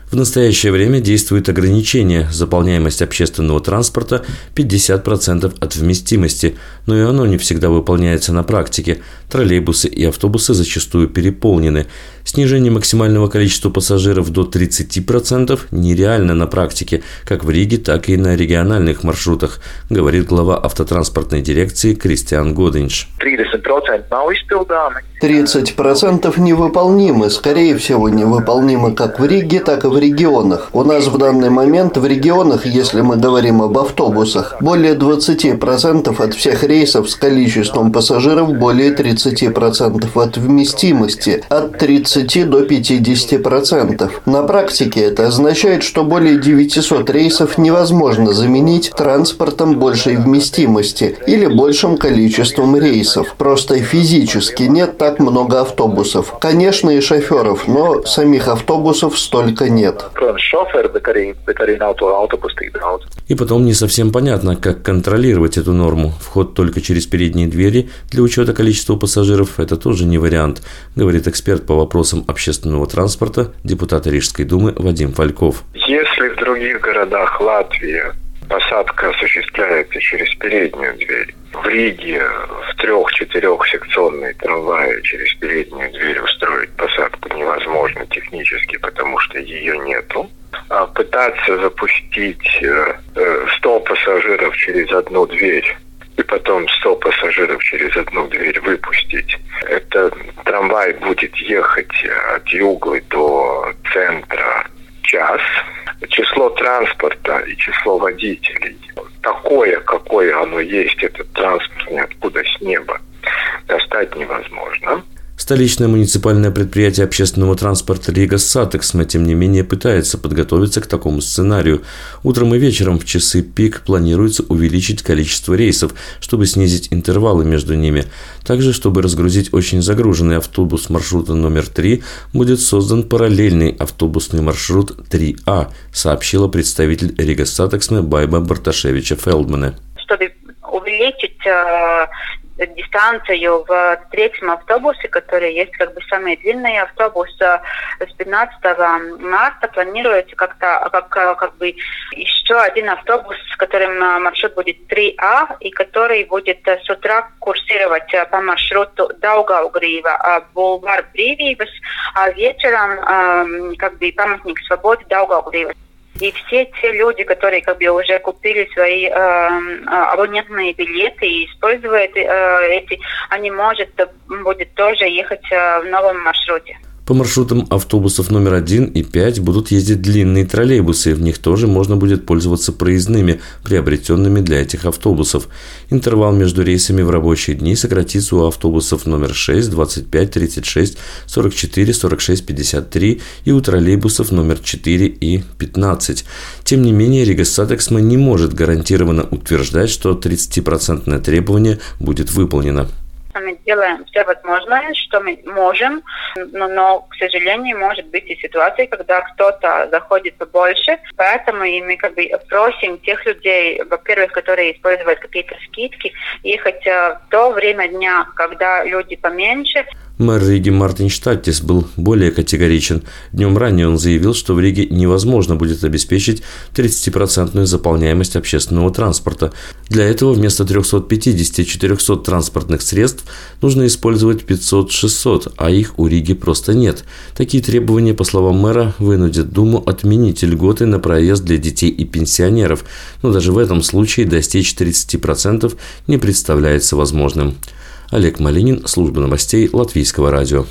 В настоящее время действует ограничение. Заполняемость общественного транспорта 50% от вместимости, но и оно не всегда выполняется на практике. Троллейбусы и автобусы зачастую переполнены. Снижение максимального количества пассажиров до 30% нереально на практике, как в Риге, так и на региональных маршрутах, говорит глава автотранспортной дирекции Кристиан Годинш. 30% невыполнимы. Скорее всего, невыполнимы как в Риге, так и в регионах. У нас в данный момент в регионах, если мы говорим об автобусах, более 20% от всех рейсов с количеством пассажиров более 30% от вместимости, от 30 до 50%. На практике это означает, что более 900 рейсов невозможно заменить транспортом большей вместимости или большим количеством рейсов. Просто физически нет так много автобусов. Конечно, и шоферов, но самих автобусов столько нет. И потом не совсем понятно, как контролировать эту норму. Вход только через передние двери для учета количества пассажиров – это тоже не вариант, говорит эксперт по вопросам общественного транспорта, депутат Рижской думы Вадим Фальков. Если в других городах Латвии посадка осуществляется через переднюю дверь, в Риге в 3-4-секционной трамвае через переднюю дверь устроить посадку невозможно технически, потому что ее нету. А пытаться запустить 100 пассажиров через одну дверь и потом 100 пассажиров через одну дверь выпустить, это трамвай будет ехать от Юглы до центра час. Число транспорта и число водителей такое, какое оно есть, этот транспорт ниоткуда с неба достать невозможно. Столичное муниципальное предприятие общественного транспорта Рига Сатексме, тем не менее, пытается подготовиться к такому сценарию. Утром и вечером в часы пик планируется увеличить количество рейсов, чтобы снизить интервалы между ними. Также, чтобы разгрузить очень загруженный автобус маршрута номер 3, будет создан параллельный автобусный маршрут 3А, сообщила представитель Рига Сатексме Байба Барташевича-Фелдмане. Чтобы увеличить дистанцию в третьем автобусе, который есть самый длинный автобус, с 15 марта планируется как еще один автобус, с которым маршрут будет 3А, и который будет с утра курсировать по маршруту Daugavgrieva, Бульвар Брīvības, а вечером памятник свободы Daugavgrieva. И все те люди, которые уже купили свои абонентные билеты и используют эти, они будет тоже ехать в новом маршруте. По маршрутам автобусов номер 1 и 5 будут ездить длинные троллейбусы. В них тоже можно будет пользоваться проездными, приобретенными для этих автобусов. Интервал между рейсами в рабочие дни сократится у автобусов номер 6, 25, 36, 44, 46, 53 и у троллейбусов номер 4 и 15. Тем не менее, Рига Сатексме не может гарантированно утверждать, что 30% требование будет выполнено. Мы делаем все возможное, что мы можем, но, к сожалению, может быть и ситуация, когда кто-то заходит побольше, поэтому и мы просим тех людей, во-первых, которые используют какие-то скидки, ехать в то время дня, когда люди поменьше. Мэр Риги Мартин Штаттис был более категоричен. Днем ранее он заявил, что в Риге невозможно будет обеспечить 30% заполняемость общественного транспорта. Для этого вместо 350-400 транспортных средств нужно использовать 500-600, а их у Риги просто нет. Такие требования, по словам мэра, вынудят Думу отменить льготы на проезд для детей и пенсионеров. Но даже в этом случае достичь 30% не представляется возможным. Олег Малинин, служба новостей Латвийского радио.